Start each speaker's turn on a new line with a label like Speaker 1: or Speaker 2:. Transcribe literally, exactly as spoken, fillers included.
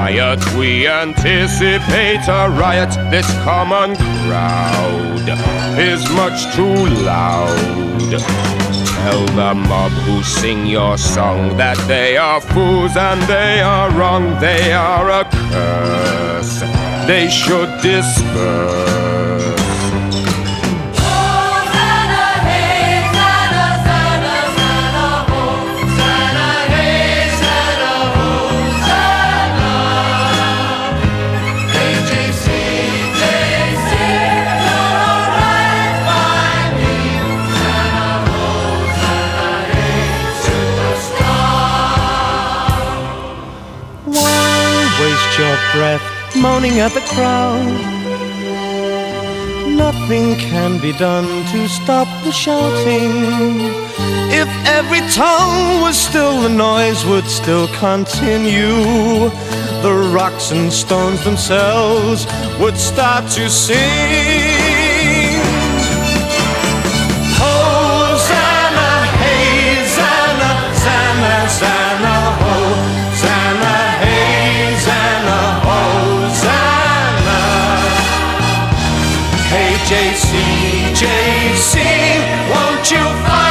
Speaker 1: riot, we anticipate a riot. This common crowd is much too loud. Tell the mob who sing your song that they are fools and they are wrong. They are a curse, they should disperse.
Speaker 2: Waste your breath moaning at the crowd. Nothing can be done to stop the shouting. If every tongue was still, the noise would still continue. The rocks and stones themselves would start to sing. Hosanna, hey, Zanna, Zanna, Zanna, Hosanna, hey, Zanna, Hosanna. Hey, J C, J C, won't you find